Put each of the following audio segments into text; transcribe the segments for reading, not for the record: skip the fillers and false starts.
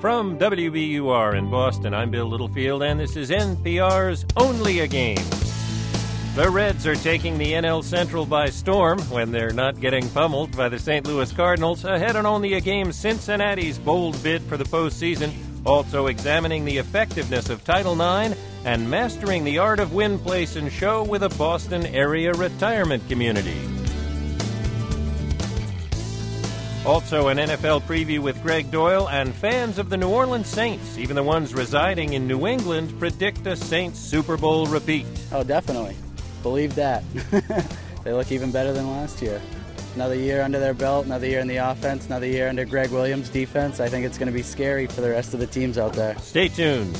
From WBUR in Boston, I'm Bill Littlefield, and this is NPR's Only a Game. The Reds are taking the NL Central by storm when they're not getting pummeled by the St. Louis Cardinals. Ahead on Only a Game, Cincinnati's bold bid for the postseason. Also examining the effectiveness of Title IX and mastering the art of win, place, and show with a Boston area retirement community. Also an NFL preview with Greg Doyle, and fans of the New Orleans Saints, even the ones residing in New England, predict a Saints Super Bowl repeat. Oh, definitely. Believe that. They look even better than last year. Another year under their belt, another year in the offense, another year under Greg Williams' defense. I think it's going to be scary for the rest of the teams out there. Stay tuned.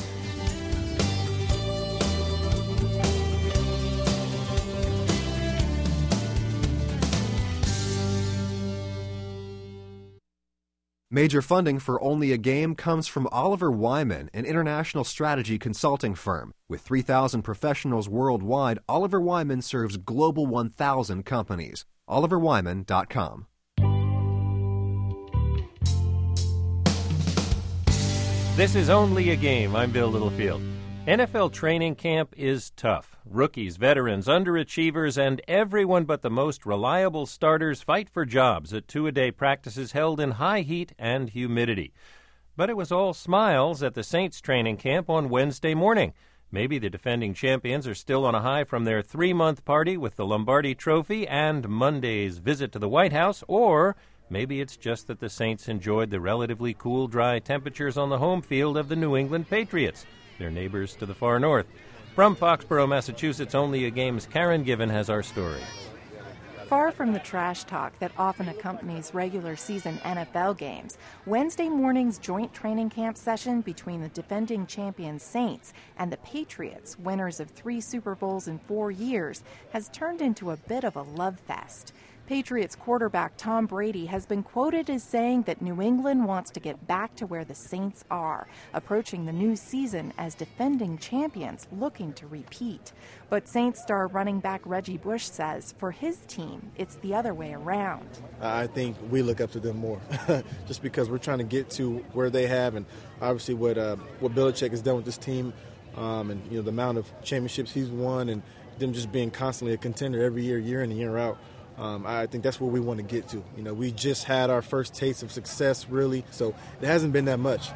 Major funding for Only a Game comes from Oliver Wyman, an international strategy consulting firm. With 3,000 professionals worldwide, Oliver Wyman serves Global 1,000 companies. OliverWyman.com. This is Only a Game. I'm Bill Littlefield. NFL training camp is tough. Rookies, veterans, underachievers, and everyone but the most reliable starters fight for jobs at two-a-day practices held in high heat and humidity. But it was all smiles at the Saints training camp on Wednesday morning. Maybe the defending champions are still on a high from their 3-month party with the Lombardi Trophy and Monday's visit to the White House, or maybe it's just that the Saints enjoyed the relatively cool, dry temperatures on the home field of the New England Patriots, their neighbors to the far north. From Foxborough, Massachusetts, Only a Game's Karen Given has our story. Far from the trash talk that often accompanies regular season NFL games, Wednesday morning's joint training camp session between the defending champion Saints and the Patriots, winners of 3 Super Bowls in 4 years, has turned into a bit of a love fest. Patriots quarterback Tom Brady has been quoted as saying that New England wants to get back to where the Saints are, approaching the new season as defending champions looking to repeat. But Saints star running back Reggie Bush says for his team, it's the other way around. I think we look up to them more just because we're trying to get to where they have, and obviously what Belichick has done with this team, and the amount of championships he's won, and them just being constantly a contender every year, year in and year out. I think that's where we want to get to. We just had our first taste of success, really, so it hasn't been that much.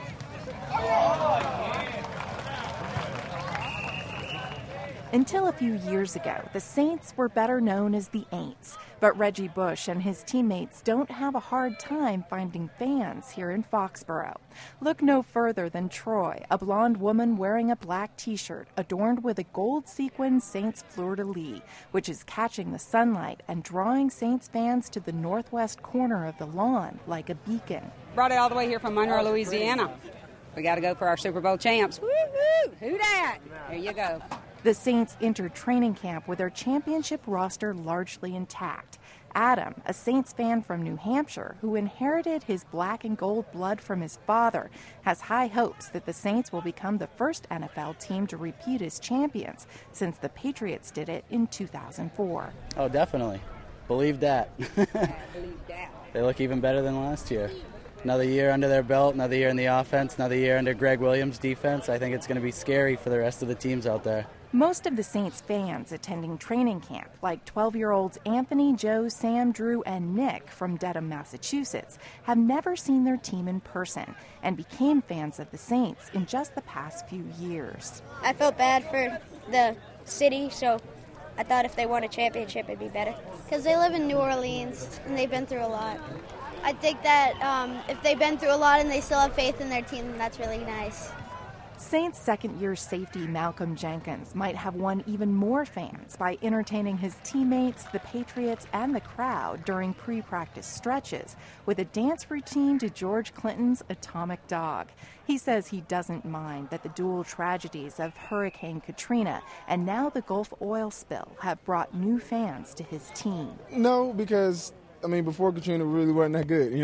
Until a few years ago, the Saints were better known as the Aints, but Reggie Bush and his teammates don't have a hard time finding fans here in Foxborough. Look no further than Troy, a blonde woman wearing a black T-shirt adorned with a gold sequin Saints fleur-de-lis, which is catching the sunlight and drawing Saints fans to the northwest corner of the lawn like a beacon. Brought it all the way here from Monroe, Louisiana. We got to go for our Super Bowl champs. Woo-hoo! Who dat? There you go. The Saints entered training camp with their championship roster largely intact. Adam, a Saints fan from New Hampshire who inherited his black and gold blood from his father, has high hopes that the Saints will become the first NFL team to repeat as champions since the Patriots did it in 2004. Oh, definitely. Believe that. Believe that. They look even better than last year. Another year under their belt, another year in the offense, another year under Greg Williams' defense. I think it's going to be scary for the rest of the teams out there. Most of the Saints fans attending training camp, like 12-year-olds Anthony, Joe, Sam, Drew, and Nick from Dedham, Massachusetts, have never seen their team in person and became fans of the Saints in just the past few years. I felt bad for the city, so I thought if they won a championship, it'd be better. Because they live in New Orleans, and they've been through a lot. I think that if they've been through a lot and they still have faith in their team, then that's really nice. Saints second-year safety Malcolm Jenkins might have won even more fans by entertaining his teammates, the Patriots, and the crowd during pre-practice stretches with a dance routine to George Clinton's Atomic Dog. He says he doesn't mind that the dual tragedies of Hurricane Katrina and now the Gulf oil spill have brought new fans to his team. No, because before Katrina, we really weren't that good,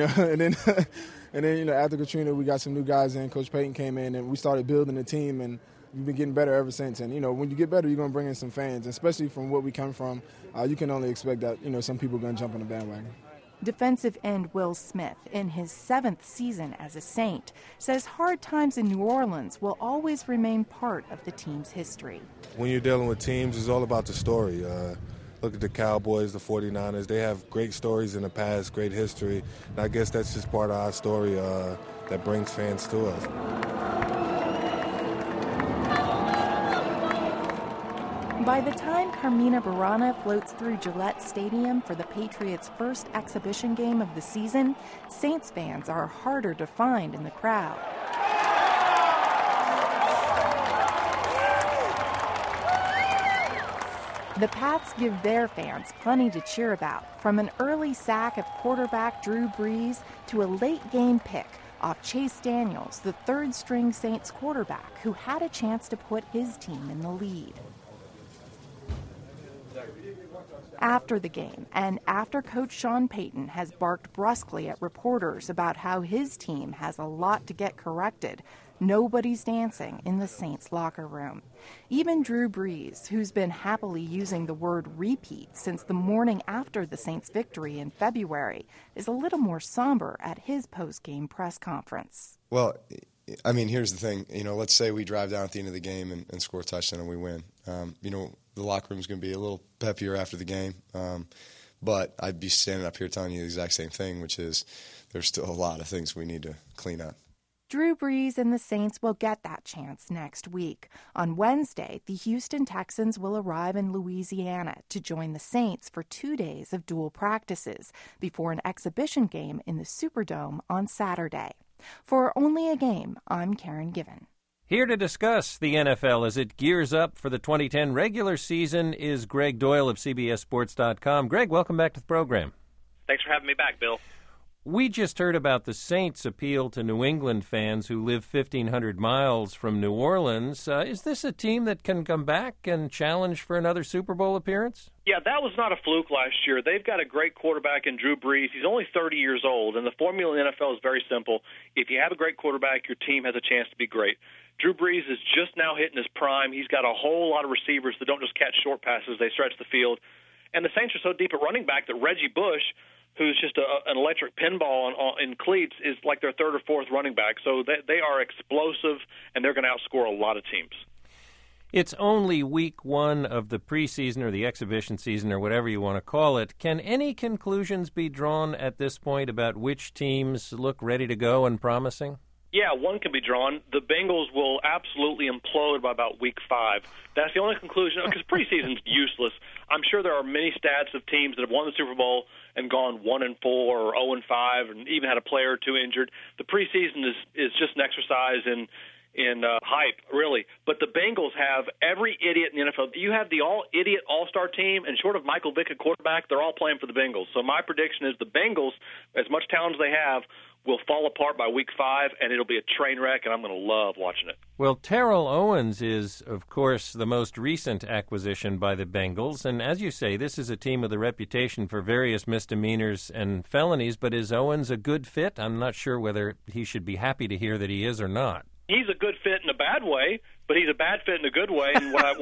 and then, after Katrina, we got some new guys in. Coach Payton came in, and we started building the team, and we've been getting better ever since. And, when you get better, you're going to bring in some fans, especially from what we come from. You can only expect that, some people are going to jump on the bandwagon. Defensive end Will Smith, in his 7th season as a Saint, says hard times in New Orleans will always remain part of the team's history. When you're dealing with teams, it's all about the story. Look at the Cowboys, the 49ers. They have great stories in the past, great history. And I guess that's just part of our story that brings fans to us. By the time Carmina Burana floats through Gillette Stadium for the Patriots' first exhibition game of the season, Saints fans are harder to find in the crowd. The Pats give their fans plenty to cheer about, from an early sack of quarterback Drew Brees to a late-game pick off Chase Daniels, the third-string Saints quarterback who had a chance to put his team in the lead. After the game, and after Coach Sean Payton has barked brusquely at reporters about how his team has a lot to get corrected, nobody's dancing in the Saints locker room. Even Drew Brees, who's been happily using the word repeat since the morning after the Saints' victory in February, is a little more somber at his post-game press conference. Well, I mean, here's the thing. Let's say we drive down at the end of the game and score a touchdown and we win. The locker room's going to be a little peppier after the game. But I'd be standing up here telling you the exact same thing, which is there's still a lot of things we need to clean up. Drew Brees and the Saints will get that chance next week. On Wednesday, the Houston Texans will arrive in Louisiana to join the Saints for 2 days of dual practices before an exhibition game in the Superdome on Saturday. For Only a Game, I'm Karen Given. Here to discuss the NFL as it gears up for the 2010 regular season is Greg Doyle of CBSSports.com. Greg, welcome back to the program. Thanks for having me back, Bill. We just heard about the Saints' appeal to New England fans who live 1,500 miles from New Orleans. Is this a team that can come back and challenge for another Super Bowl appearance? Yeah, that was not a fluke last year. They've got a great quarterback in Drew Brees. He's only 30 years old, and the formula in the NFL is very simple. If you have a great quarterback, your team has a chance to be great. Drew Brees is just now hitting his prime. He's got a whole lot of receivers that don't just catch short passes. They stretch the field. And the Saints are so deep at running back that Reggie Bush, who's just an electric pinball in cleats, is like their third or fourth running back. So they are explosive, and they're going to outscore a lot of teams. It's only week one of the preseason or the exhibition season or whatever you want to call it. Can any conclusions be drawn at this point about which teams look ready to go and promising? Yeah, one can be drawn. The Bengals will absolutely implode by about week 5. That's the only conclusion, because preseason's useless. I'm sure there are many stats of teams that have won the Super Bowl and gone 1-4 or 0-5 and even had a player or two injured. The preseason is just an exercise in hype, really. But the Bengals have every idiot in the NFL. You have the all-idiot all-star team, and short of Michael Vick at quarterback, they're all playing for the Bengals. So my prediction is the Bengals, as much talent as they have, will fall apart by week 5, and it'll be a train wreck, and I'm going to love watching it. Well, Terrell Owens is, of course, the most recent acquisition by the Bengals, and as you say, this is a team with a reputation for various misdemeanors and felonies, but is Owens a good fit? I'm not sure whether he should be happy to hear that he is or not. He's a good fit in a bad way, but he's a bad fit in a good way, and what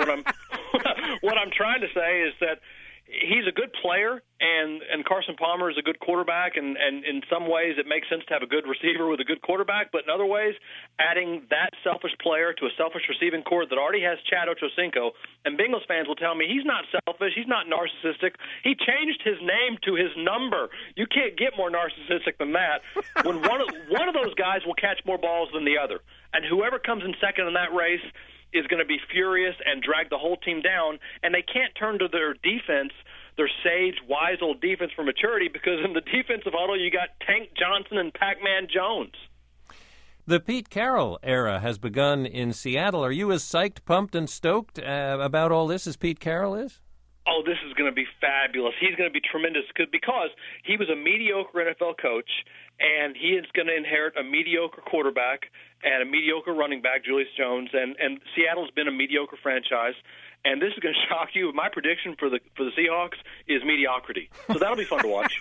I'm trying to say is that he's a good player, and Carson Palmer is a good quarterback, and in some ways it makes sense to have a good receiver with a good quarterback, but in other ways, adding that selfish player to a selfish receiving corps that already has Chad Ochocinco, and Bengals fans will tell me he's not selfish, he's not narcissistic, he changed his name to his number. You can't get more narcissistic than that. When one of those guys will catch more balls than the other, and whoever comes in second in that race is going to be furious and drag the whole team down, and they can't turn to their defense, their sage, wise old defense for maturity, because in the defensive huddle you got Tank Johnson and Pac-Man Jones. The Pete Carroll era has begun in Seattle. Are you as psyched, pumped, and stoked about all this as Pete Carroll is? Oh, this is going to be fabulous. He's going to be tremendous because he was a mediocre NFL coach, and he is going to inherit a mediocre quarterback and a mediocre running back, Julius Jones, and Seattle's been a mediocre franchise. And this is going to shock you. My prediction for the Seahawks is mediocrity. So that'll be fun to watch.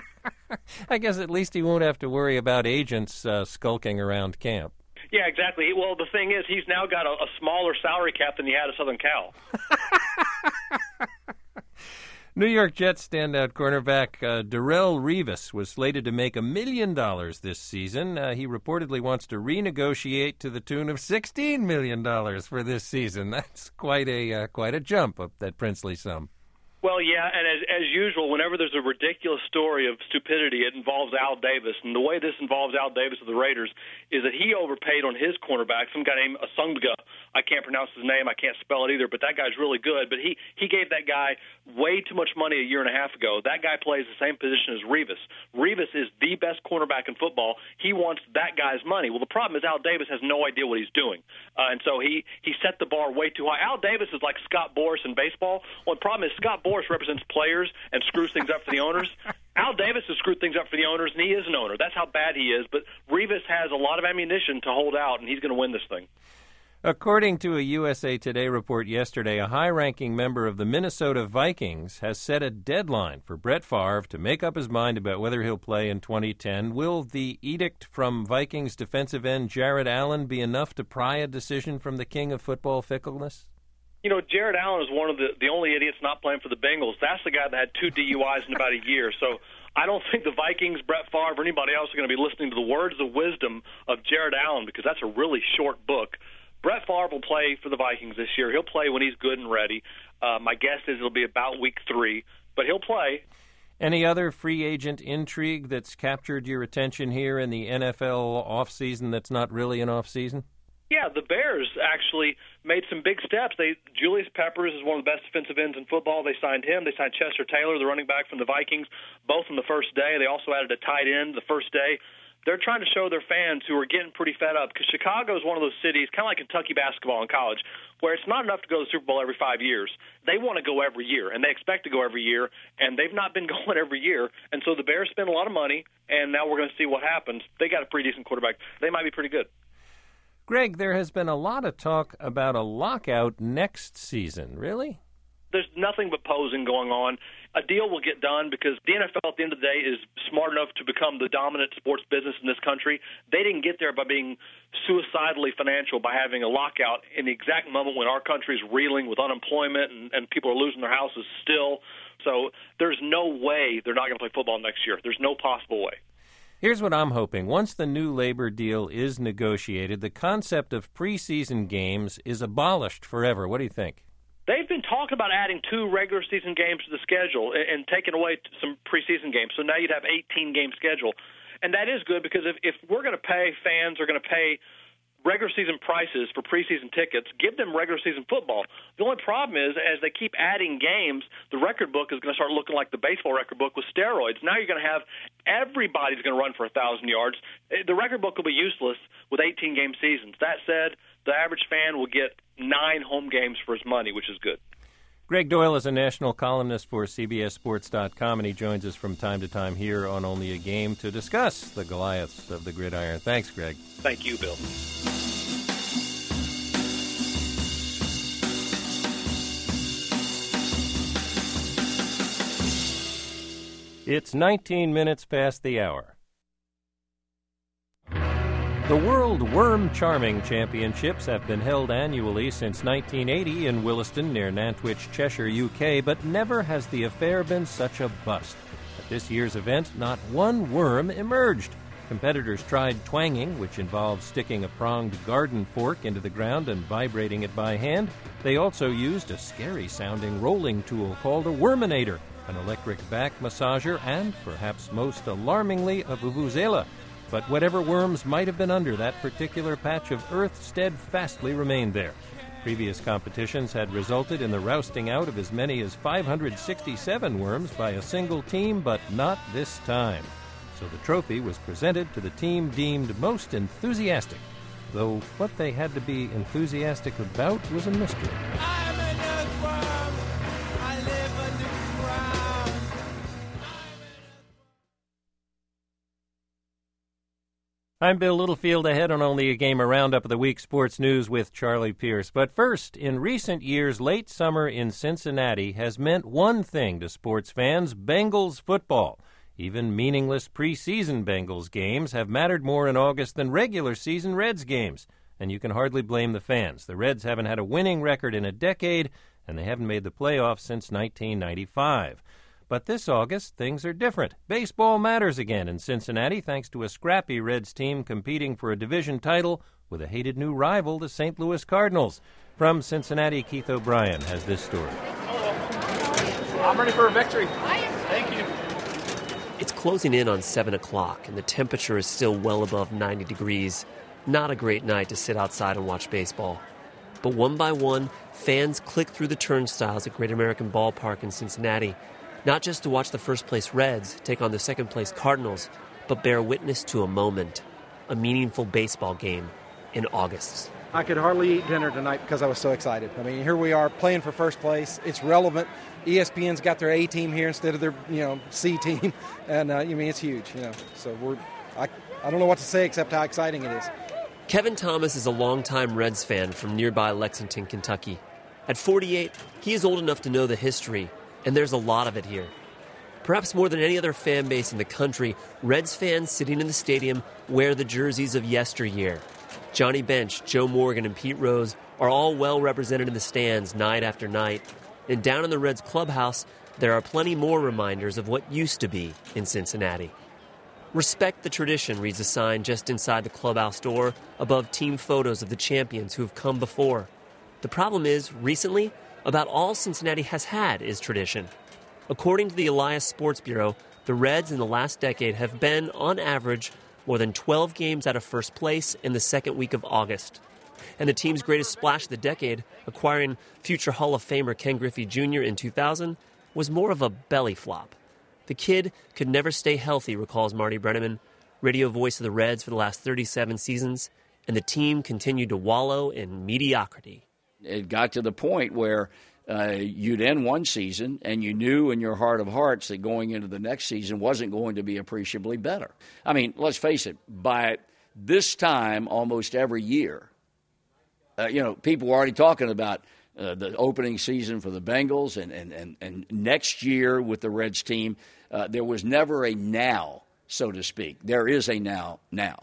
I guess at least he won't have to worry about agents skulking around camp. Yeah, exactly. Well, the thing is, he's now got a smaller salary cap than he had at Southern Cal. New York Jets standout cornerback Darrelle Revis was slated to make $1 million this season. He reportedly wants to renegotiate to the tune of $16 million for this season. That's quite a jump up that princely sum. Well, yeah, and as usual, whenever there's a ridiculous story of stupidity, it involves Al Davis. And the way this involves Al Davis of the Raiders is that he overpaid on his cornerback, some guy named Asungwa. I can't pronounce his name. I can't spell it either, but that guy's really good. But he gave that guy way too much money a year and a half ago. That guy plays the same position as Revis. Revis is the best cornerback in football. He wants that guy's money. Well, the problem is Al Davis has no idea what he's doing. And so he set the bar way too high. Al Davis is like Scott Boras in baseball. Well, the problem is Scott Boras represents players and screws things up for the owners. Al Davis has screwed things up for the owners, and he is an owner. That's how bad he is. But Revis has a lot of ammunition to hold out, and he's going to win this thing. According to a USA Today report yesterday, a high-ranking member of the Minnesota Vikings has set a deadline for Brett Favre to make up his mind about whether he'll play in 2010. Will the edict from Vikings defensive end Jared Allen be enough to pry a decision from the king of football fickleness? You know, Jared Allen is one of the only idiots not playing for the Bengals. That's the guy that had 2 DUIs in about a year. So I don't think the Vikings, Brett Favre, or anybody else are going to be listening to the words of wisdom of Jared Allen because that's a really short book. Brett Favre will play for the Vikings this year. He'll play when he's good and ready. My guess is it'll be about week 3, but he'll play. Any other free agent intrigue that's captured your attention here in the NFL offseason that's not really an offseason? Yeah, the Bears actually made some big steps. Julius Peppers is one of the best defensive ends in football. They signed him. They signed Chester Taylor, the running back from the Vikings, both on the first day. They also added a tight end the first day. They're trying to show their fans who are getting pretty fed up because Chicago is one of those cities, kind of like Kentucky basketball in college, where it's not enough to go to the Super Bowl every 5 years. They want to go every year, and they expect to go every year, and they've not been going every year. And so the Bears spend a lot of money, and now we're going to see what happens. They got a pretty decent quarterback. They might be pretty good. Greg, there has been a lot of talk about a lockout next season. Really? There's nothing but posing going on. A deal will get done because the NFL at the end of the day is smart enough to become the dominant sports business in this country. They didn't get there by being suicidally financial by having a lockout in the exact moment when our country is reeling with unemployment and people are losing their houses still. So there's no way they're not going to play football next year. There's no possible way. Here's what I'm hoping. Once the new labor deal is negotiated, the concept of preseason games is abolished forever. What do you think? They've been talking about adding 2 regular season games to the schedule and taking away some preseason games. So now you'd have 18-game schedule. And that is good because if we're going to pay fans are going to pay regular season prices for preseason tickets, give them regular season football. The only problem is as they keep adding games, the record book is going to start looking like the baseball record book with steroids. Now you're going to have everybody's going to run for 1,000 yards. The record book will be useless with 18-game seasons. That said, the average fan will get 9 home games for his money, which is good. Greg Doyle is a national columnist for CBSSports.com, and he joins us from time to time here on Only a Game to discuss the Goliaths of the gridiron. Thanks, Greg. Thank you, Bill. It's 19 minutes past the hour. The World Worm Charming Championships have been held annually since 1980 in Williston near Nantwich, Cheshire, UK, but never has the affair been such a bust. At this year's event, not one worm emerged. Competitors tried twanging, which involves sticking a pronged garden fork into the ground and vibrating it by hand. They also used a scary-sounding rolling tool called a worminator, an electric back massager, and, perhaps most alarmingly, a vuvuzela. But whatever worms might have been under that particular patch of earth steadfastly remained there. Previous competitions had resulted in the rousting out of as many as 567 worms by a single team, but not this time. So the trophy was presented to the team deemed most enthusiastic, though what they had to be enthusiastic about was a mystery. I'm an earthworm. I live underground. I'm Bill Littlefield, ahead on Only a Game, a roundup of the week's sports news with Charlie Pierce. But first, in recent years, late summer in Cincinnati has meant one thing to sports fans: Bengals football. Even meaningless preseason Bengals games have mattered more in August than regular season Reds games. And you can hardly blame the fans. The Reds haven't had a winning record in a decade, and they haven't made the playoffs since 1995. But this August, things are different. Baseball matters again in Cincinnati thanks to a scrappy Reds team competing for a division title with a hated new rival, the St. Louis Cardinals. From Cincinnati, Keith O'Brien has this story. I'm ready for a victory. Thank you. It's closing in on 7 o'clock, and the temperature is still well above 90 degrees. Not a great night to sit outside and watch baseball. But one by one, fans click through the turnstiles at Great American Ballpark in Cincinnati, not just to watch the first-place Reds take on the second-place Cardinals, but bear witness to a moment, a meaningful baseball game in August. I could hardly eat dinner tonight because I was so excited. I mean, here we are playing for first place. It's relevant. ESPN's got their A team here instead of their, C team, and it's huge. So I don't know what to say except how exciting it is. Kevin Thomas is a longtime Reds fan from nearby Lexington, Kentucky. At 48, he is old enough to know the history, and there's a lot of it here. Perhaps more than any other fan base in the country, Reds fans sitting in the stadium wear the jerseys of yesteryear. Johnny Bench, Joe Morgan, and Pete Rose are all well represented in the stands night after night. And down in the Reds clubhouse, there are plenty more reminders of what used to be in Cincinnati. Respect the tradition, reads a sign just inside the clubhouse door above team photos of the champions who have come before. The problem is, recently, about all Cincinnati has had is tradition. According to the Elias Sports Bureau, the Reds in the last decade have been, on average, more than 12 games out of first place in the second week of August. And the team's greatest splash of the decade, acquiring future Hall of Famer Ken Griffey Jr. in 2000, was more of a belly flop. The kid could never stay healthy, recalls Marty Brennaman, radio voice of the Reds for the last 37 seasons, and the team continued to wallow in mediocrity. It got to the point where you'd end one season and you knew in your heart of hearts that going into the next season wasn't going to be appreciably better. I mean, let's face it, by this time almost every year, people were already talking about the opening season for the Bengals and next year with the Reds team. There was never a now, so to speak. There is a now.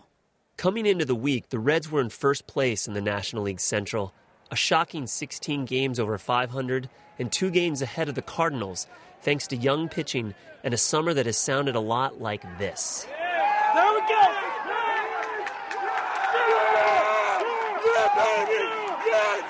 Coming into the week, the Reds were in first place in the National League Central, a shocking 16 games over 500 and 2 games ahead of the Cardinals, thanks to young pitching and a summer that has sounded a lot like this. There we go! Yeah, baby! Yes!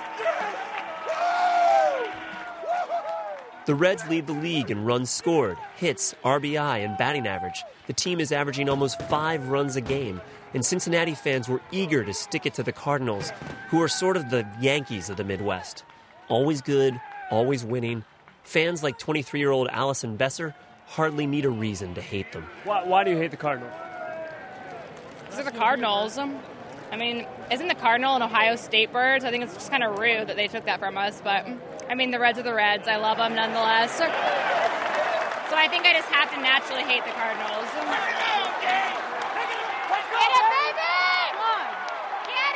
The Reds lead the league in runs scored, hits, RBI, and batting average. The team is averaging almost 5 runs a game, and Cincinnati fans were eager to stick it to the Cardinals, who are sort of the Yankees of the Midwest. Always good, always winning. Fans like 23-year-old Allison Besser hardly need a reason to hate them. Why do you hate the Cardinals? These are the Cardinals. I mean, isn't the Cardinal an Ohio State bird? So I think it's just kind of rude that they took that from us. But, I mean, the Reds are the Reds. I love them nonetheless. So I think I just have to naturally hate the Cardinals. Get it, baby! Come on. Get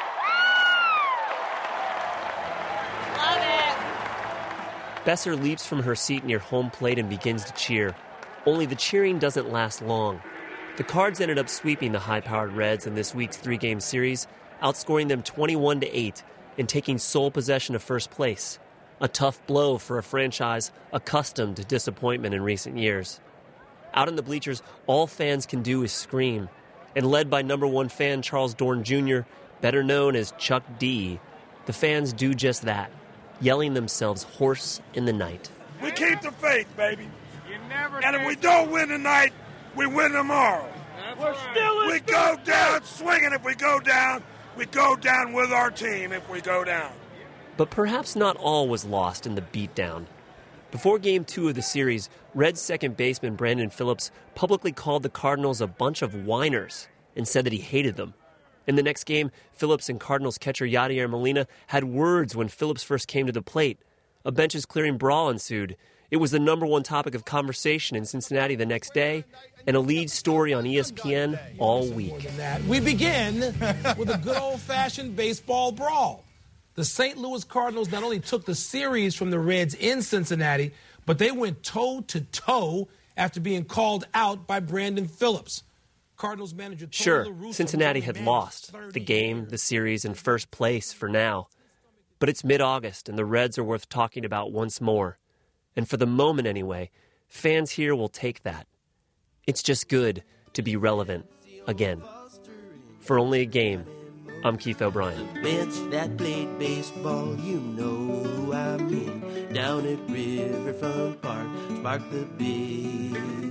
it! Love it. Besser leaps from her seat near home plate and begins to cheer. Only the cheering doesn't last long. The Cards ended up sweeping the high-powered Reds in this week's 3-game series, outscoring them 21-8 and taking sole possession of first place. A tough blow for a franchise accustomed to disappointment in recent years. Out in the bleachers, all fans can do is scream. And led by number 1 fan Charles Dorn Jr., better known as Chuck D, the fans do just that, yelling themselves hoarse in the night. We keep the faith, baby. And if we don't win tonight, we win tomorrow. We go down swinging if we go down. We go down with our team if we go down. But perhaps not all was lost in the beatdown. Before Game 2 of the series, Reds second baseman Brandon Phillips publicly called the Cardinals a bunch of whiners and said that he hated them. In the next game, Phillips and Cardinals catcher Yadier Molina had words when Phillips first came to the plate. A benches-clearing brawl ensued. It was the number 1 topic of conversation in Cincinnati the next day, and a lead story on ESPN all week. We begin with a good old-fashioned baseball brawl. The St. Louis Cardinals not only took the series from the Reds in Cincinnati, but they went toe-to-toe after being called out by Brandon Phillips. Cardinals manager Sure, Cincinnati had lost the game, the series, and first place for now. But it's mid-August, and the Reds are worth talking about once more. And for the moment anyway, fans here will take that. It's just good to be relevant again. For Only a Game, I'm Keith O'Brien. Bench that played baseball, you know who I mean. Down at Riverfront Park, spark the big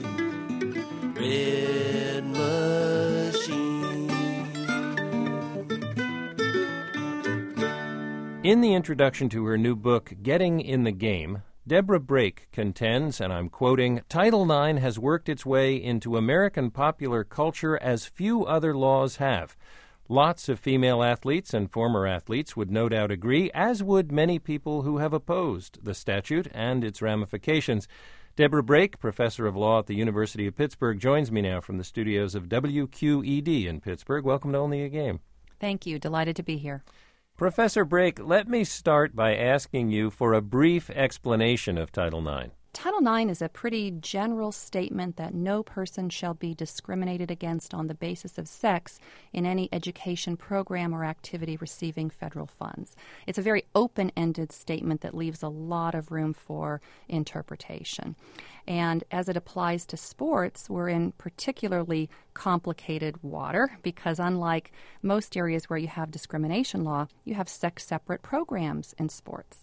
red machine. In the introduction to her new book, Getting in the Game, Deborah Brake contends, and I'm quoting, Title IX has worked its way into American popular culture as few other laws have. Lots of female athletes and former athletes would no doubt agree, as would many people who have opposed the statute and its ramifications. Deborah Brake, professor of law at the University of Pittsburgh, joins me now from the studios of WQED in Pittsburgh. Welcome to Only a Game. Thank you. Delighted to be here. Professor Brake, let me start by asking you for a brief explanation of Title IX. Title IX is a pretty general statement that no person shall be discriminated against on the basis of sex in any education program or activity receiving federal funds. It's a very open-ended statement that leaves a lot of room for interpretation. And as it applies to sports, we're in particularly complicated water because unlike most areas where you have discrimination law, you have sex-separate programs in sports.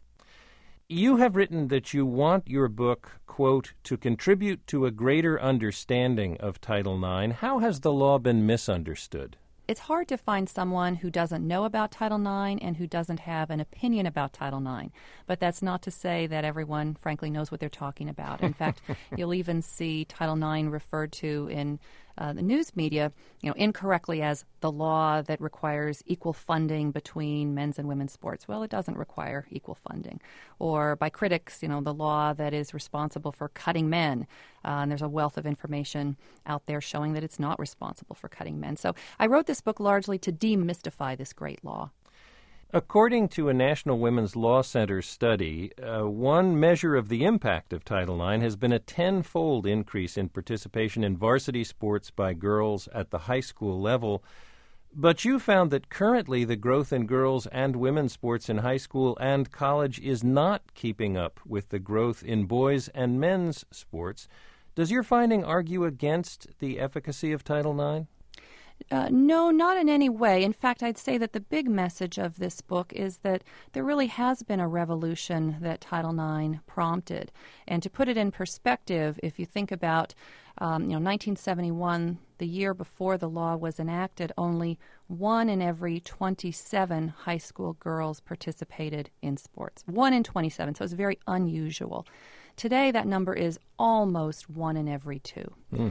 You have written that you want your book, quote, to contribute to a greater understanding of Title IX. How has the law been misunderstood? It's hard to find someone who doesn't know about Title IX and who doesn't have an opinion about Title IX. But that's not to say that everyone, frankly, knows what they're talking about. In fact, you'll even see Title IX referred to in the news media, incorrectly as the law that requires equal funding between men's and women's sports. Well, it doesn't require equal funding. Or by critics, the law that is responsible for cutting men. And there's a wealth of information out there showing that it's not responsible for cutting men. So I wrote this book largely to demystify this great law. According to a National Women's Law Center study, one measure of the impact of Title IX has been a 10-fold increase in participation in varsity sports by girls at the high school level. But you found that currently the growth in girls' and women's sports in high school and college is not keeping up with the growth in boys' and men's sports. Does your finding argue against the efficacy of Title IX? No, not in any way. In fact, I'd say that the big message of this book is that there really has been a revolution that Title IX prompted. And to put it in perspective, if you think about 1971, the year before the law was enacted, only 1 in every 27 high school girls participated in sports. 1 in 27, so it's very unusual. Today, that number is almost 1 in every 2.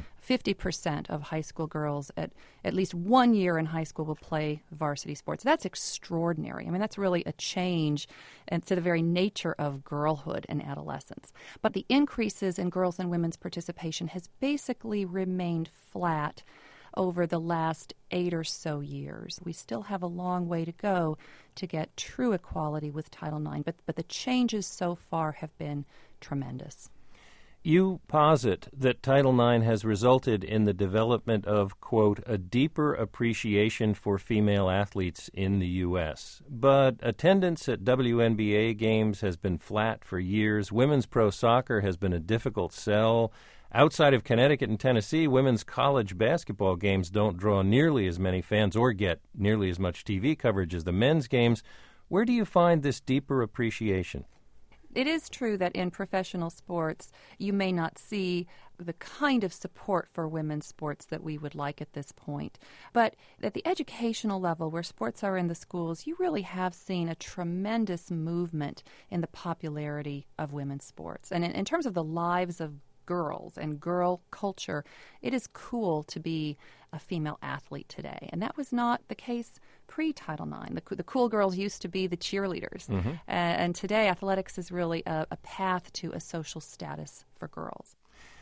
50% of high school girls at least 1 year in high school will play varsity sports. That's extraordinary. I mean, that's really a change to the very nature of girlhood and adolescence. But the increases in girls' and women's participation has basically remained flat over the last 8 or so years. We still have a long way to go to get true equality with Title IX, but the changes so far have been tremendous. You posit that Title IX has resulted in the development of, quote, a deeper appreciation for female athletes in the U.S. But attendance at WNBA games has been flat for years. Women's pro soccer has been a difficult sell. Outside of Connecticut and Tennessee, women's college basketball games don't draw nearly as many fans or get nearly as much TV coverage as the men's games. Where do you find this deeper appreciation? It is true that in professional sports, you may not see the kind of support for women's sports that we would like at this point. But at the educational level, where sports are in the schools, you really have seen a tremendous movement in the popularity of women's sports. And in terms of the lives of girls and girl culture, it is cool to be a female athlete today. And that was not the case pre-Title IX. The cool girls used to be the cheerleaders. Mm-hmm. And today, athletics is really a path to a social status for girls.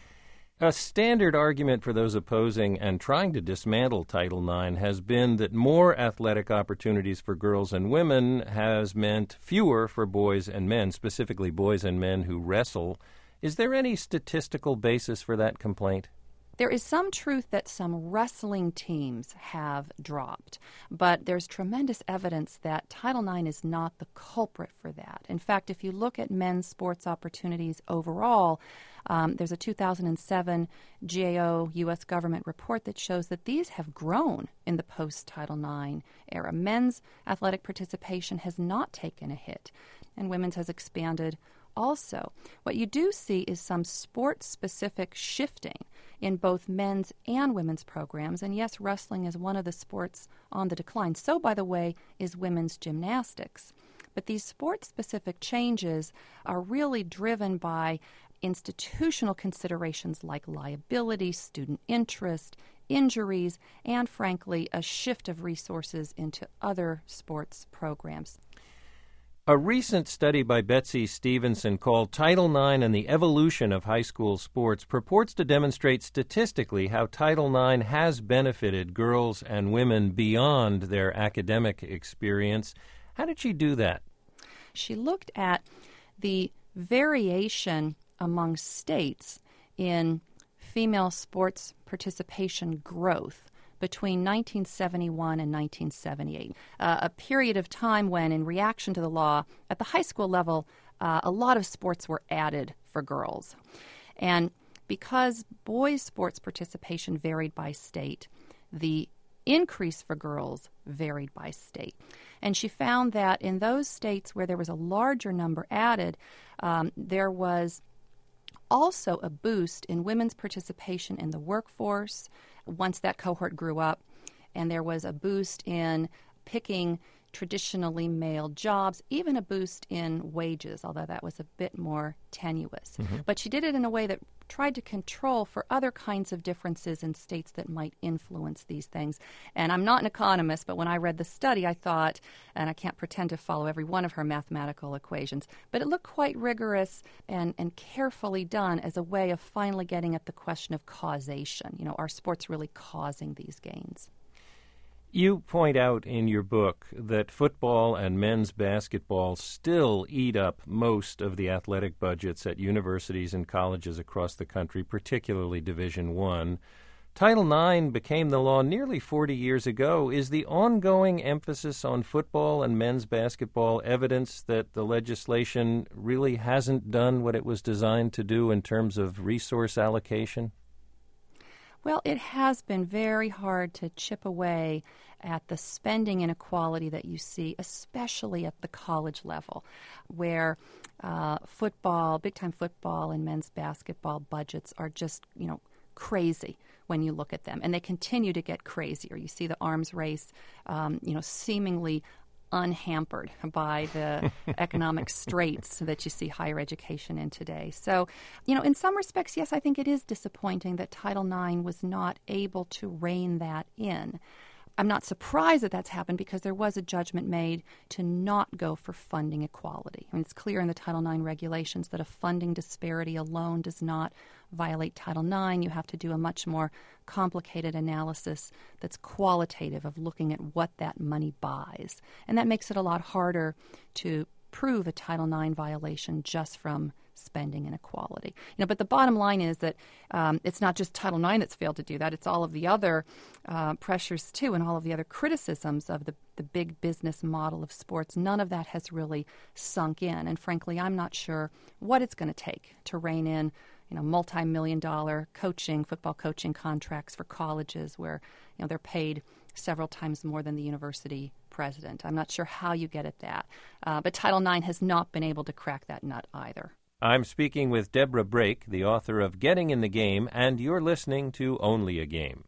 A standard argument for those opposing and trying to dismantle Title IX has been that more athletic opportunities for girls and women has meant fewer for boys and men, specifically boys and men who wrestle. Is there any statistical basis for that complaint? There is some truth that some wrestling teams have dropped, but there's tremendous evidence that Title IX is not the culprit for that. In fact, if you look at men's sports opportunities overall, there's a 2007 GAO U.S. government report that shows that these have grown in the post-Title IX era. Men's athletic participation has not taken a hit, and women's has expanded also. What you do see is some sport-specific shifting in both men's and women's programs. And yes, wrestling is one of the sports on the decline. So, by the way, is women's gymnastics. But these sport-specific changes are really driven by institutional considerations like liability, student interest, injuries, and, frankly, a shift of resources into other sports programs. A recent study by Betsy Stevenson called Title IX and the Evolution of High School Sports purports to demonstrate statistically how Title IX has benefited girls and women beyond their academic experience. How did she do that? She looked at the variation among states in female sports participation growth between 1971 and 1978, a period of time when, in reaction to the law, at the high school level, a lot of sports were added for girls. And because boys' sports participation varied by state, the increase for girls varied by state. And she found that in those states where there was a larger number added, there was also a boost in women's participation in the workforce once that cohort grew up, and there was a boost in picking traditionally male jobs, even a boost in wages, although that was a bit more tenuous. Mm-hmm. But she did it in a way that tried to control for other kinds of differences in states that might influence these things. And I'm not an economist, but when I read the study, I thought, and I can't pretend to follow every one of her mathematical equations, but it looked quite rigorous and carefully done as a way of finally getting at the question of causation. You know, are sports really causing these gains? You point out in your book that football and men's basketball still eat up most of the athletic budgets at universities and colleges across the country, particularly Division I. Title IX became the law nearly 40 years ago. Is the ongoing emphasis on football and men's basketball evidence that the legislation really hasn't done what it was designed to do in terms of resource allocation? Well, it has been very hard to chip away at the spending inequality that you see, especially at the college level, where football, big-time football and men's basketball budgets are just, crazy when you look at them. And they continue to get crazier. You see the arms race, seemingly unhampered by the economic straits that you see higher education in today. So, in some respects, yes, I think it is disappointing that Title IX was not able to rein that in. I'm not surprised that that's happened because there was a judgment made to not go for funding equality. I mean, it's clear in the Title IX regulations that a funding disparity alone does not violate Title IX. You have to do a much more complicated analysis that's qualitative of looking at what that money buys. And that makes it a lot harder to prove a Title IX violation just from spending inequality. But the bottom line is that it's not just Title IX that's failed to do that. It's all of the other pressures, too, and all of the other criticisms of the big business model of sports. None of that has really sunk in. And frankly, I'm not sure what it's going to take to rein in multi-million-dollar football coaching contracts for colleges where, they're paid several times more than the university president. I'm not sure how you get at that. But Title IX has not been able to crack that nut either. I'm speaking with Deborah Brake, the author of Getting in the Game, and you're listening to Only a Game.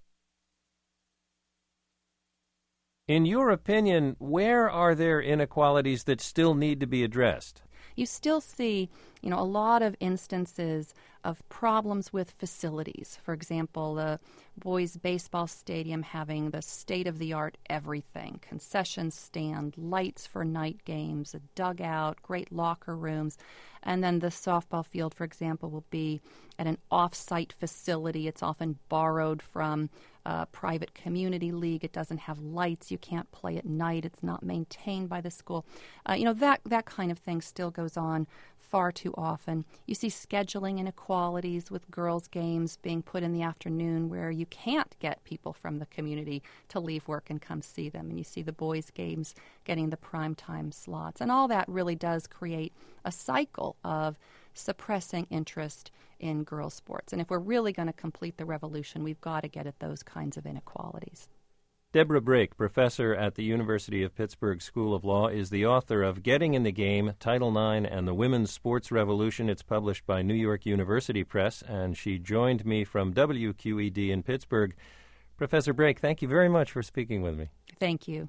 In your opinion, where are there inequalities that still need to be addressed? You still see, a lot of instances of problems with facilities. For example, the boys' baseball stadium having the state-of-the-art everything, concession stand, lights for night games, a dugout, great locker rooms. And then the softball field, for example, will be at an off-site facility. It's often borrowed from a private community league. It doesn't have lights. You can't play at night. It's not maintained by the school. That kind of thing still goes on far too often. You see scheduling inequalities with girls' games being put in the afternoon where you can't get people from the community to leave work and come see them. And you see the boys' games getting the primetime slots. And all that really does create a cycle of suppressing interest in girls' sports. And if we're really going to complete the revolution, we've got to get at those kinds of inequalities. Deborah Brake, professor at the University of Pittsburgh School of Law, is the author of Getting in the Game, Title IX and the Women's Sports Revolution. It's published by New York University Press, and she joined me from WQED in Pittsburgh. Professor Brake, thank you very much for speaking with me. Thank you.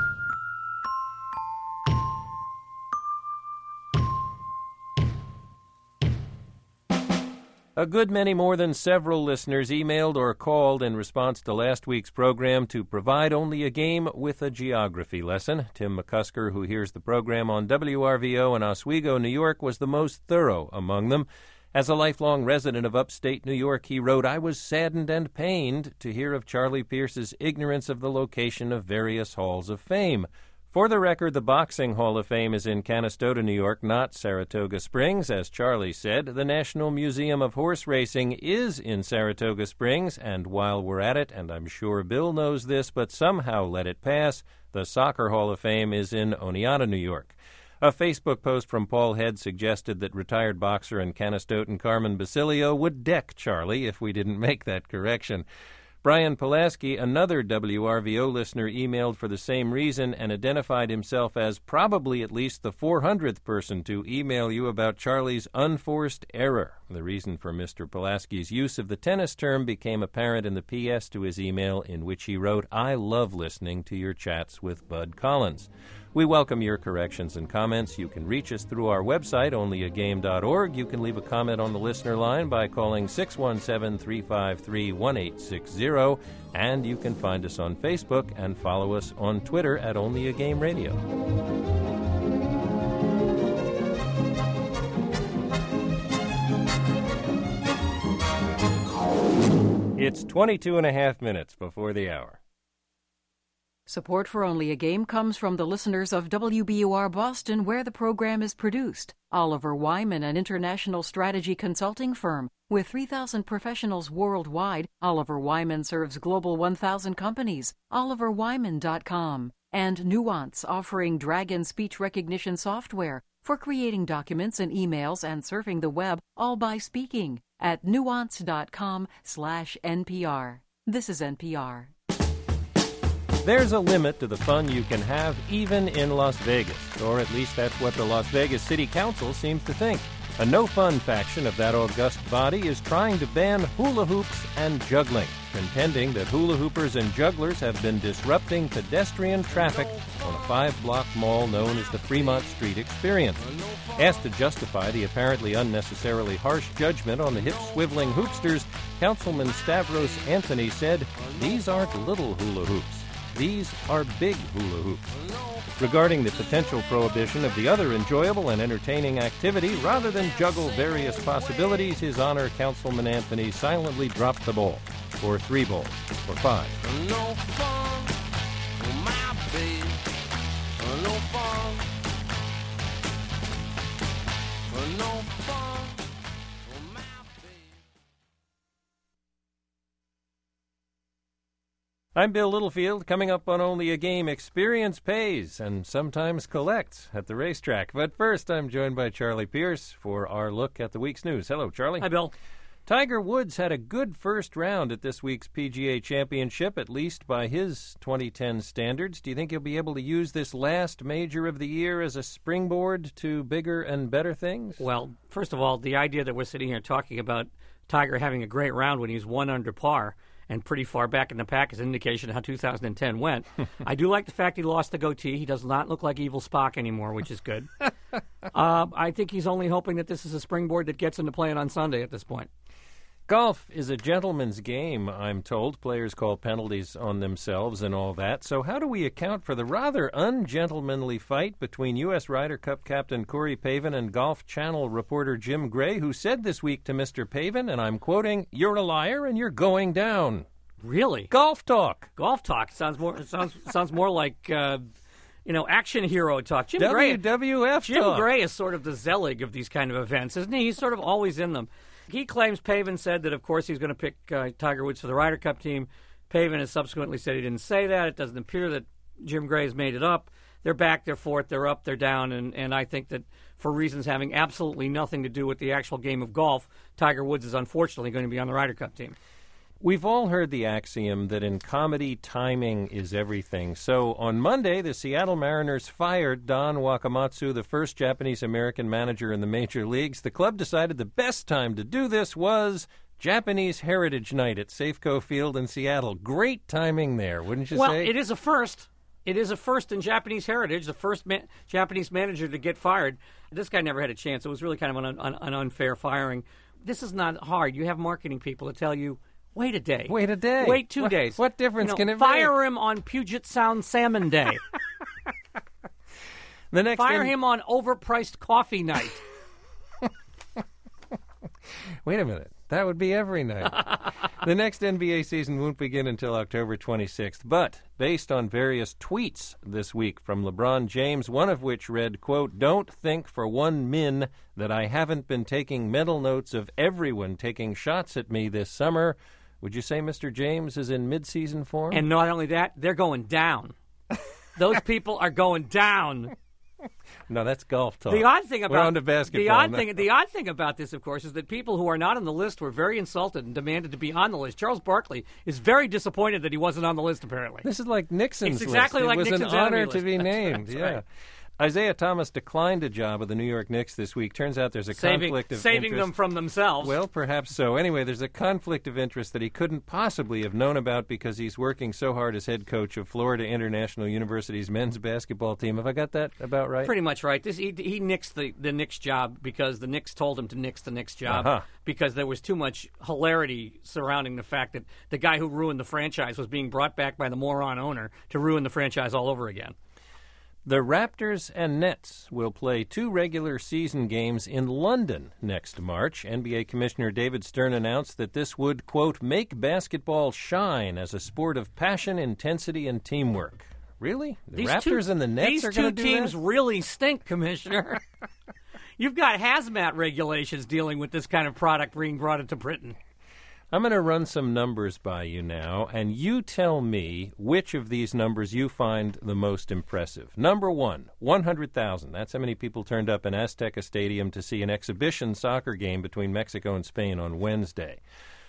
A good many more than several listeners emailed or called in response to last week's program to provide only a game with a geography lesson. Tim McCusker, who hears the program on WRVO in Oswego, New York, was the most thorough among them. As a lifelong resident of upstate New York, he wrote, "I was saddened and pained to hear of Charlie Pierce's ignorance of the location of various halls of fame. For the record, the Boxing Hall of Fame is in Canastota, New York, not Saratoga Springs. As Charlie said, the National Museum of Horse Racing is in Saratoga Springs, and while we're at it, and I'm sure Bill knows this, but somehow let it pass, the Soccer Hall of Fame is in Oneonta, New York." A Facebook post from Paul Head suggested that retired boxer and Canastotan Carmen Basilio would deck Charlie if we didn't make that correction. Brian Pulaski, another WRVO listener, emailed for the same reason and identified himself as probably at least the 400th person to email you about Charlie's unforced error. The reason for Mr. Pulaski's use of the tennis term became apparent in the PS to his email, in which he wrote, "I love listening to your chats with Bud Collins." We welcome your corrections and comments. You can reach us through our website, onlyagame.org. You can leave a comment on the listener line by calling 617-353-1860. And you can find us on Facebook and follow us on Twitter at Only a Game Radio. It's 22 and a half minutes before the hour. Support for Only a Game comes from the listeners of WBUR Boston, where the program is produced. Oliver Wyman, an international strategy consulting firm. With 3,000 professionals worldwide, Oliver Wyman serves Global 1,000 companies. OliverWyman.com. And Nuance, offering Dragon speech recognition software for creating documents and emails and surfing the web, all by speaking, at nuance.com/NPR. This is NPR. There's a limit to the fun you can have even in Las Vegas, or at least that's what the Las Vegas City Council seems to think. A no-fun faction of that august body is trying to ban hula hoops and juggling, contending that hula hoopers and jugglers have been disrupting pedestrian traffic on a 5-block mall known as the Fremont Street Experience. Asked to justify the apparently unnecessarily harsh judgment on the hip-swiveling hoopsters, Councilman Stavros Anthony said, "These aren't little hula hoops. These are big hula hoops." Regarding the potential prohibition of the other enjoyable and entertaining activity, rather than juggle various possibilities, His Honor Councilman Anthony silently dropped the ball for 3 balls for 5. No fun on my bed. No fun. No fun. I'm Bill Littlefield. Coming up on Only a Game, experience pays and sometimes collects at the racetrack. But first, I'm joined by Charlie Pierce for our look at the week's news. Hello, Charlie. Hi, Bill. Tiger Woods had a good first round at this week's PGA Championship, at least by his 2010 standards. Do you think he'll be able to use this last major of the year as a springboard to bigger and better things? Well, first of all, the idea that we're sitting here talking about Tiger having a great round when he's 1 under par and pretty far back in the pack is an indication of how 2010 went. I do like the fact he lost the goatee. He does not look like evil Spock anymore, which is good. I think he's only hoping that this is a springboard that gets him to play it on Sunday at this point. Golf is a gentleman's game, I'm told. Players call penalties on themselves and all that. So how do we account for the rather ungentlemanly fight between U.S. Ryder Cup captain Corey Pavin and Golf Channel reporter Jim Gray, who said this week to Mr. Pavin, and I'm quoting, "You're a liar and you're going down." Really? Golf talk. Golf talk sounds more like action hero talk. WWF Jim talk. Gray is sort of the Zelig of these kind of events, isn't he? He's sort of always in them. He claims Pavin said that, of course, he's going to pick Tiger Woods for the Ryder Cup team. Pavin has subsequently said he didn't say that. It doesn't appear that Jim Gray has made it up. They're back, they're forth, they're up, they're down, and I think that for reasons having absolutely nothing to do with the actual game of golf, Tiger Woods is unfortunately going to be on the Ryder Cup team. We've all heard the axiom that in comedy, timing is everything. So on Monday, the Seattle Mariners fired Don Wakamatsu, the first Japanese-American manager in the major leagues. The club decided the best time to do this was Japanese Heritage Night at Safeco Field in Seattle. Great timing there, wouldn't you say? Well, it is a first. It is a first in Japanese heritage, the first Japanese manager to get fired. This guy never had a chance. It was really kind of an unfair firing. This is not hard. You have marketing people to tell you, wait a day. Wait a day. Wait 2 days. What difference can it fire him on Puget Sound Salmon Day. Fire him on overpriced coffee night. Wait a minute. That would be every night. The next NBA season won't begin until October 26th, but based on various tweets this week from LeBron James, one of which read, quote, "Don't think for 1 min that I haven't been taking mental notes of everyone taking shots at me this summer." Would you say Mr. James is in midseason form? And not only that, they're going down. Those people are going down. No, that's golf talk. The odd thing about We're on to basketball the odd thing about this, of course, is that people who are not on the list were very insulted and demanded to be on the list. Charles Barkley is very disappointed that he wasn't on the list. Apparently, this is like Nixon's It's exactly list. like Nixon's Nixon's an honor enemy to be list. named. That's yeah. right. Isaiah Thomas declined a job with the New York Knicks this week. Turns out there's a conflict of saving interest. them from themselves. Well, perhaps so. Anyway, there's a conflict of interest that he couldn't possibly have known about because he's working so hard as head coach of Florida International University's men's basketball team. Have I got that about right? Pretty much right. He nixed the Knicks job because the Knicks told him to nix the Knicks job because there was too much hilarity surrounding the fact that the guy who ruined the franchise was being brought back by the moron owner to ruin the franchise all over again. The Raptors and Nets will play 2 regular season games in London next March. NBA Commissioner David Stern announced that this would, quote, make basketball shine as a sport of passion, intensity, and teamwork. Really? The Raptors and the Nets are going to do These two teams that? really stink, Commissioner. You've got hazmat regulations dealing with this kind of product being brought into Britain. I'm going to run some numbers by you now, and you tell me which of these numbers you find the most impressive. Number 1, 100,000. That's how many people turned up in Azteca Stadium to see an exhibition soccer game between Mexico and Spain on Wednesday.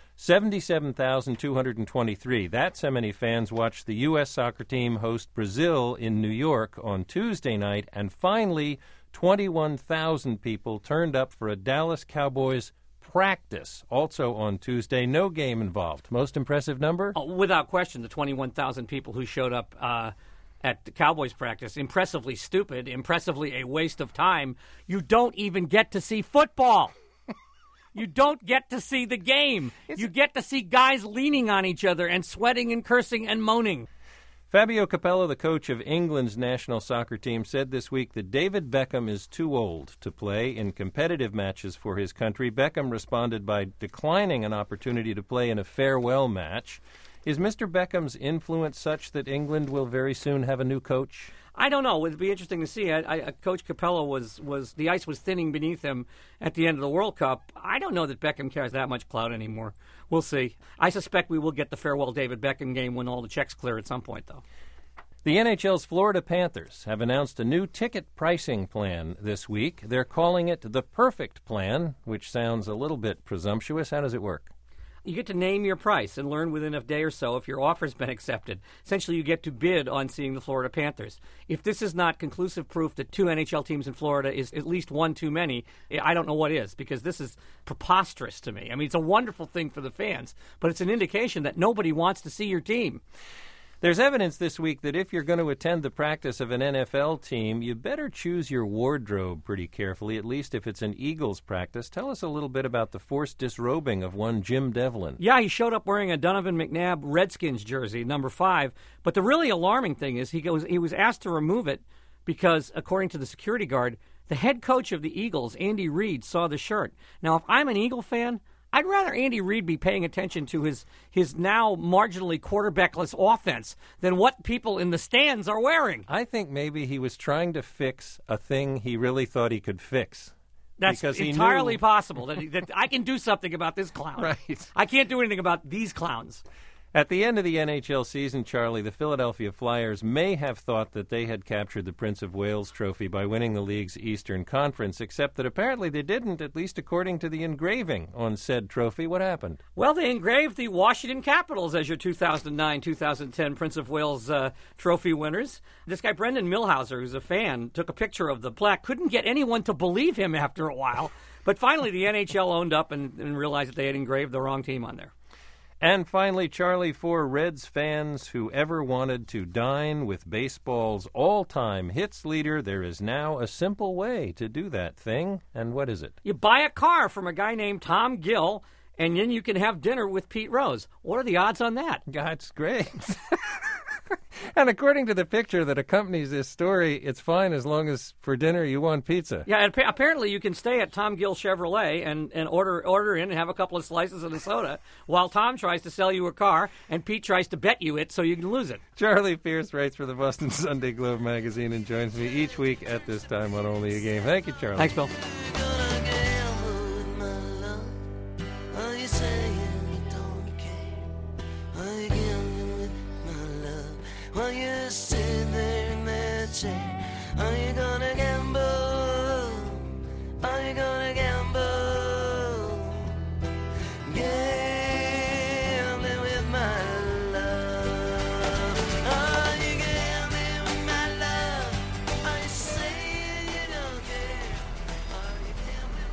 77,223. That's how many fans watched the U.S. soccer team host Brazil in New York on Tuesday night. And finally, 21,000 people turned up for a Dallas Cowboys practice, also on Tuesday. No game involved. Most impressive number? Oh, without question, the 21,000 people who showed up at the Cowboys practice. Impressively stupid, impressively a waste of time. You don't even get to see football. You don't get to see the game. You get to see guys leaning on each other and sweating and cursing and moaning. Fabio Capello, the coach of England's national soccer team, said this week that David Beckham is too old to play in competitive matches for his country. Beckham responded by declining an opportunity to play in a farewell match. Is Mr. Beckham's influence such that England will very soon have a new coach? I don't know. It would be interesting to see. Coach Capello was the ice was thinning beneath him at the end of the World Cup. I don't know that Beckham carries that much clout anymore. We'll see. I suspect we will get the farewell David Beckham game when all the checks clear at some point, though. The NHL's Florida Panthers have announced a new ticket pricing plan this week. They're calling it the Perfect Plan, which sounds a little bit presumptuous. How does it work? You get to name your price and learn within a day or so if your offer's been accepted. Essentially, you get to bid on seeing the Florida Panthers. If this is not conclusive proof that 2 NHL teams in Florida is at least one too many, I don't know what is, because this is preposterous to me. I mean, it's a wonderful thing for the fans, but it's an indication that nobody wants to see your team. There's evidence this week that if you're going to attend the practice of an NFL team, you better choose your wardrobe pretty carefully, at least if it's an Eagles practice. Tell us a little bit about the forced disrobing of one Jim Devlin. Yeah, he showed up wearing a Donovan McNabb Redskins jersey, number 5. But the really alarming thing is he was asked to remove it because, according to the security guard, the head coach of the Eagles, Andy Reid, saw the shirt. Now, if I'm an Eagle fan, I'd rather Andy Reid be paying attention to his now marginally quarterbackless offense than what people in the stands are wearing. I think maybe he was trying to fix a thing he really thought he could fix. That's because entirely possible that I can do something about this clown. Right. I can't do anything about these clowns. At the end of the NHL season, Charlie, the Philadelphia Flyers may have thought that they had captured the Prince of Wales trophy by winning the league's Eastern Conference, except that apparently they didn't, at least according to the engraving on said trophy. What happened? Well, they engraved the Washington Capitals as your 2009-2010 Prince of Wales trophy winners. This guy, Brendan Milhauser, who's a fan, took a picture of the plaque, couldn't get anyone to believe him after a while, but finally the NHL owned up and realized that they had engraved the wrong team on there. And finally, Charlie, for Reds fans who ever wanted to dine with baseball's all-time hits leader, there is now a simple way to do that thing. And what is it? You buy a car from a guy named Tom Gill, and then you can have dinner with Pete Rose. What are the odds on that? That's great. And according to the picture that accompanies this story, it's fine as long as for dinner you want pizza. Yeah, and apparently you can stay at Tom Gill Chevrolet and order in and have a couple of slices of the soda while Tom tries to sell you a car and Pete tries to bet you it so you can lose it. Charlie Pierce writes for the Boston Sunday Globe magazine and joins me each week at this time on Only a Game. Thank you, Charlie. Thanks, Bill. While you sit there in that chair, are you gonna gamble? Are you gonna gamble? Gambling with my love. Are you gambling with my love? Are you saying you don't care? Are you gambling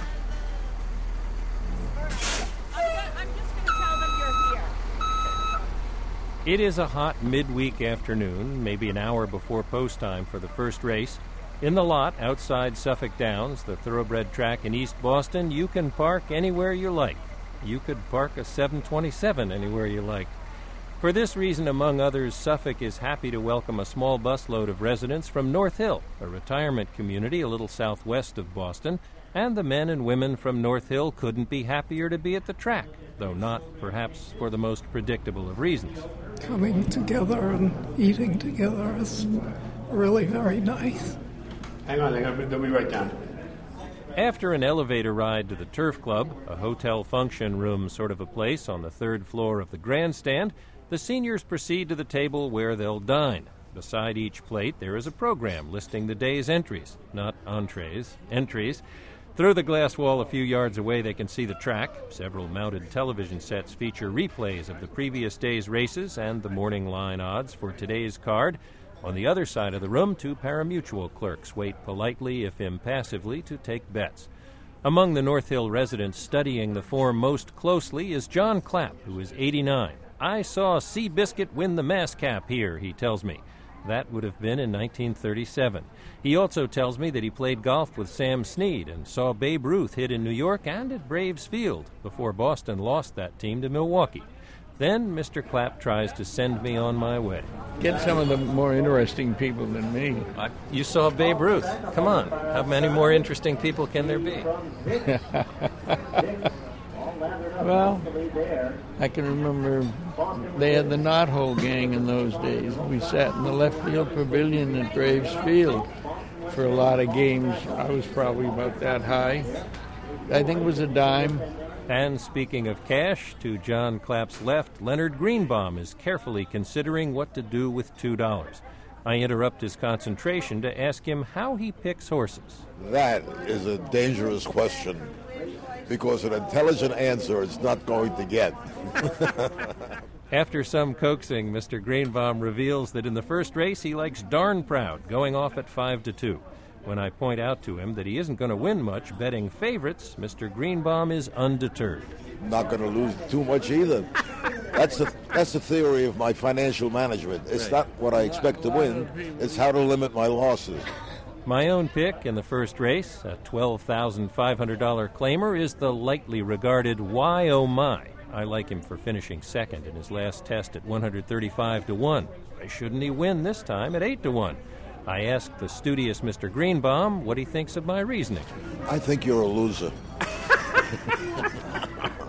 with my love? I'm just gonna tell them you're here. It is a hot midweek afternoon, maybe an hour before post time for the first race. In the lot outside Suffolk Downs, the thoroughbred track in East Boston, you can park anywhere you like. You could park a 727 anywhere you like. For this reason, among others, Suffolk is happy to welcome a small busload of residents from North Hill, a retirement community a little southwest of Boston, and the men and women from North Hill couldn't be happier to be at the track, though not, perhaps, for the most predictable of reasons. Coming together and eating together is really very nice. Hang on, they'll be right down. After an elevator ride to the Turf Club, a hotel function room sort of a place on the third floor of the grandstand, the seniors proceed to the table where they'll dine. Beside each plate, there is a program listing the day's entries, not entrees, entries. Through the glass wall a few yards away, they can see the track. Several mounted television sets feature replays of the previous day's races and the morning line odds for today's card. On the other side of the room, two pari-mutuel clerks wait politely, if impassively, to take bets. Among the North Hill residents studying the form most closely is John Clapp, who is 89. I saw Seabiscuit win the mass cap here, he tells me. That would have been in 1937. He also tells me that he played golf with Sam Snead and saw Babe Ruth hit in New York and at Braves Field before Boston lost that team to Milwaukee. Then Mr. Clapp tries to send me on my way. Get some of the more interesting people than me. You saw Babe Ruth. Come on. How many more interesting people can there be? Well, I can remember they had the Knothole gang in those days. We sat in the left field pavilion at Braves Field for a lot of games. I was probably about that high. I think it was a dime. And speaking of cash, to John Clapp's left, Leonard Greenbaum is carefully considering what to do with $2. I interrupt his concentration to ask him how he picks horses. That is a dangerous question, because an intelligent answer it's not going to get. After some coaxing, Mr. Greenbaum reveals that in the first race he likes Darn Proud, going off at 5-2. When I point out to him that he isn't going to win much betting favorites, Mr. Greenbaum is undeterred. Not going to lose too much either. That's the theory of my financial management. It's not what I expect to win, it's how to limit my losses. My own pick in the first race, a $12,500 claimer, is the lightly regarded Why Oh My. I like him for finishing second in his last test at 135-1. Why shouldn't he win this time at 8-1? I asked the studious Mr. Greenbaum what he thinks of my reasoning. I think you're a loser.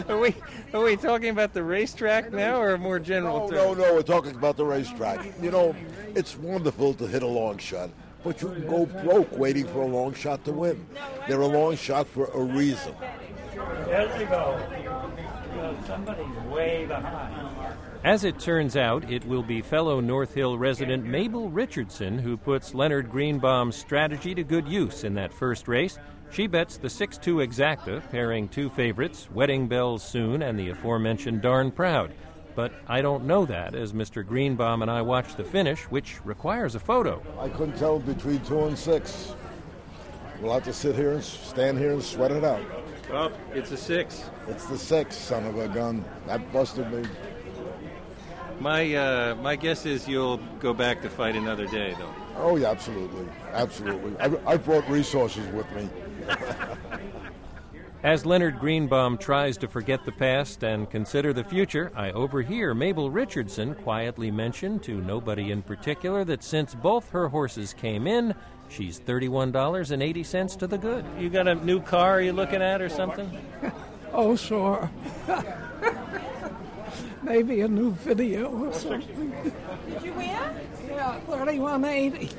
Are we talking about the racetrack now, or a more general term? No, we're talking about the racetrack. You know, it's wonderful to hit a long shot, but you can go broke waiting for a long shot to win. They're a long shot for a reason. There you go. Somebody's way behind. As it turns out, it will be fellow North Hill resident Mabel Richardson who puts Leonard Greenbaum's strategy to good use in that first race. She bets the 6-2 exacta, pairing two favorites, Wedding Bells Soon and the aforementioned Darn Proud. But I don't know that, as Mr. Greenbaum and I watch the finish, which requires a photo. I couldn't tell between 2 and 6. We'll have to sit here and stand here and sweat it out. Oh, it's a 6. It's the 6, son of a gun. That busted me. My guess is you'll go back to fight another day, though. Oh, yeah, absolutely. I brought resources with me. As Leonard Greenbaum tries to forget the past and consider the future, I overhear Mabel Richardson quietly mention to nobody in particular that since both her horses came in, she's $31.80 to the good. You got a new car you're looking at or something? Oh, sure. Maybe a new video or something. Did you win? Yeah, 3180.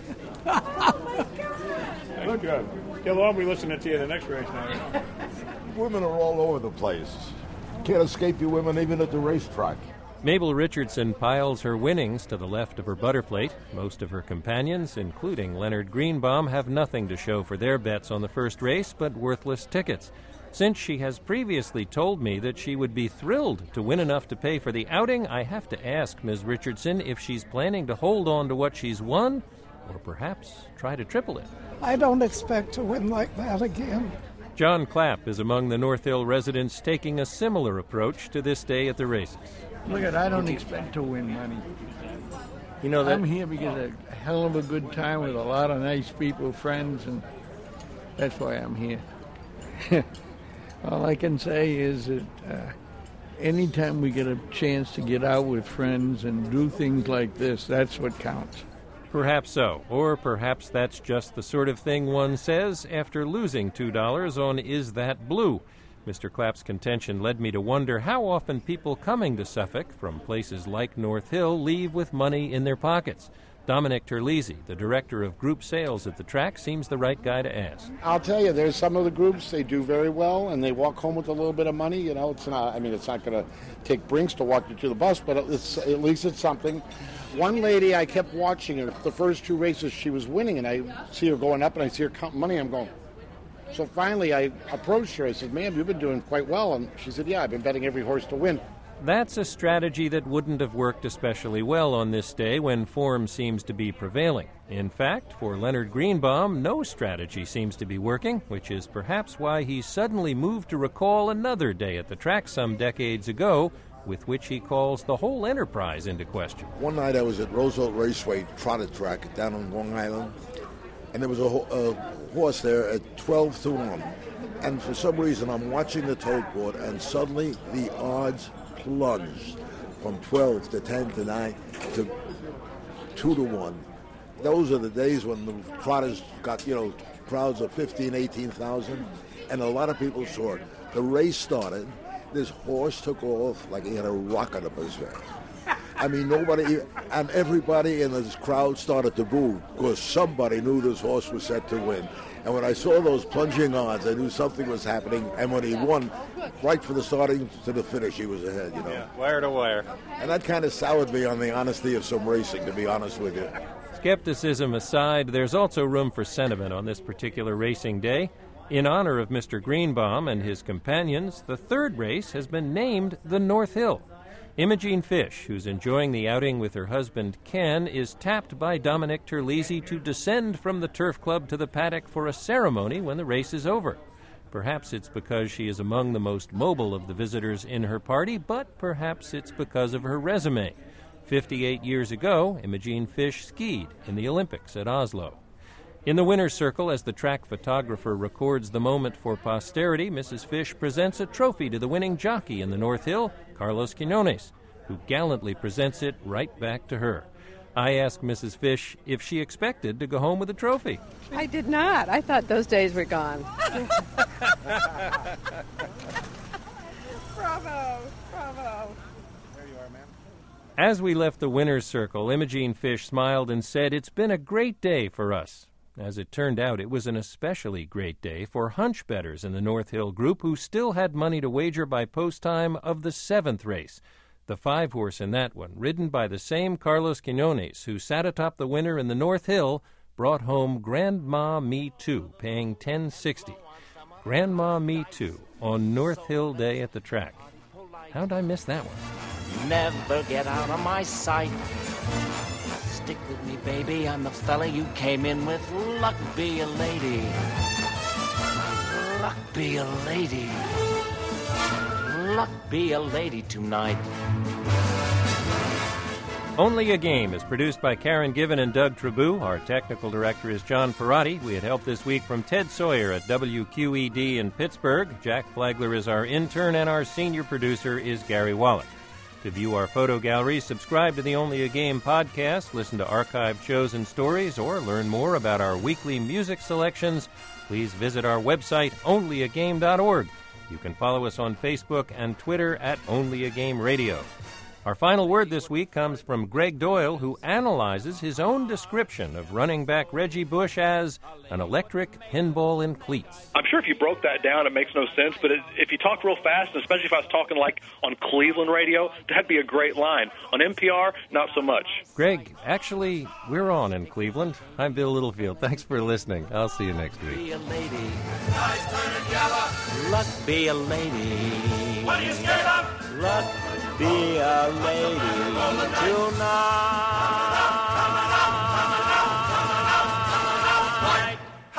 That's good. Gil, I'll be listening to you the next race now. Women are all over the place. Can't escape you women even at the racetrack. Mabel Richardson piles her winnings to the left of her butter plate. Most of her companions, including Leonard Greenbaum, have nothing to show for their bets on the first race but worthless tickets. Since she has previously told me that she would be thrilled to win enough to pay for the outing, I have to ask Ms. Richardson if she's planning to hold on to what she's won or perhaps try to triple it. I don't expect to win like that again. John Clapp is among the North Hill residents taking a similar approach to this day at the races. Look I don't expect to win money. You know that I'm here because of a hell of a good time with a lot of nice people, friends, and that's why I'm here. All I can say is that anytime we get a chance to get out with friends and do things like this, that's what counts. Perhaps so, or perhaps that's just the sort of thing one says after losing $2 on Is That Blue? Mr. Clapp's contention led me to wonder how often people coming to Suffolk from places like North Hill leave with money in their pockets. Dominic Terlizzi, the director of group sales at the track, seems the right guy to ask. I'll tell you, there's some of the groups, they do very well, and they walk home with a little bit of money. You know, it's not going to take Brinks to walk you to the bus, but at least it's something. One lady, I kept watching her. The first 2 races she was winning, and I see her going up, and I see her counting money. I'm going. So finally, I approached her. I said, ma'am, you've been doing quite well. And she said, yeah, I've been betting every horse to win. That's a strategy that wouldn't have worked especially well on this day when form seems to be prevailing. In fact, for Leonard Greenbaum, no strategy seems to be working, which is perhaps why he suddenly moved to recall another day at the track some decades ago, with which he calls the whole enterprise into question. One night I was at Roosevelt Raceway Trotter Track down on Long Island, and there was a horse there at 12 to 1. And for some reason I'm watching the tote board, and suddenly the odds plunged from 12 to 10 to 9 to 2 to 1. Those are the days when the trotters got, crowds of 15, 18,000, and a lot of people saw it. The race started. This horse took off like he had a rocket up his head. I mean, nobody, and everybody in this crowd started to boo because somebody knew this horse was set to win. And when I saw those plunging odds, I knew something was happening. And when he won, right from the starting to the finish, he was ahead, Yeah, wire to wire. And that kind of soured me on the honesty of some racing, to be honest with you. Skepticism aside, there's also room for sentiment on this particular racing day. In honor of Mr. Greenbaum and his companions, the third race has been named the North Hill. Imogene Fish, who's enjoying the outing with her husband Ken, is tapped by Dominic Terlizzi to descend from the turf club to the paddock for a ceremony when the race is over. Perhaps it's because she is among the most mobile of the visitors in her party, but perhaps it's because of her resume. 58 years ago, Imogene Fish skied in the Olympics at Oslo. In the winner's circle, as the track photographer records the moment for posterity, Mrs. Fish presents a trophy to the winning jockey in the North Hill, Carlos Quinones, who gallantly presents it right back to her. I asked Mrs. Fish if she expected to go home with a trophy. I did not. I thought those days were gone. Bravo! Bravo! There you are, ma'am. As we left the winner's circle, Imogene Fish smiled and said, "It's been a great day for us." As it turned out, it was an especially great day for hunch bettors in the North Hill group who still had money to wager by post time of the 7th race. The 5-horse in that one, ridden by the same Carlos Quinones, who sat atop the winner in the North Hill, brought home Grandma Me Too, paying $10.60. Grandma Me Too on North Hill Day at the track. How'd I miss that one? Never get out of my sight. Stick with me, baby. I'm the fella you came in with. Luck be a lady. Luck be a lady. Luck be a lady tonight. Only a Game is produced by Karen Given and Doug Trabou. Our technical director is John Ferrati. We had help this week from Ted Sawyer at WQED in Pittsburgh. Jack Flagler is our intern, and our senior producer is Gary Wallach. To view our photo gallery, subscribe to the Only a Game podcast, listen to archived shows and stories, or learn more about our weekly music selections, please visit our website, onlyagame.org. You can follow us on Facebook and Twitter at Only a Game Radio. Our final word this week comes from Greg Doyle, who analyzes his own description of running back Reggie Bush as an electric pinball in cleats. I'm sure if you broke that down, it makes no sense, but if you talk real fast, and especially if I was talking like on Cleveland radio, that'd be a great line. On NPR, not so much. Greg, actually, we're on in Cleveland. I'm Bill Littlefield. Thanks for listening. I'll see you next week. Be a lady. Luck be a lady. What are you scared of? Luck be a lady tonight.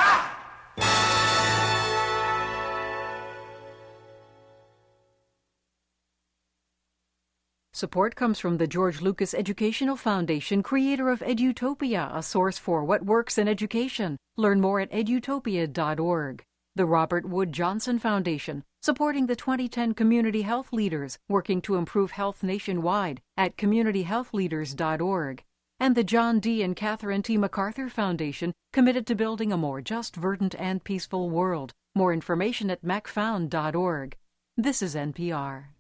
Support comes from the George Lucas Educational Foundation, creator of Edutopia, a source for what works in education. Learn more at edutopia.org. The Robert Wood Johnson Foundation, supporting the 2010 Community Health Leaders, working to improve health nationwide at communityhealthleaders.org. And the John D. and Catherine T. MacArthur Foundation, committed to building a more just, verdant, and peaceful world. More information at macfound.org. This is NPR.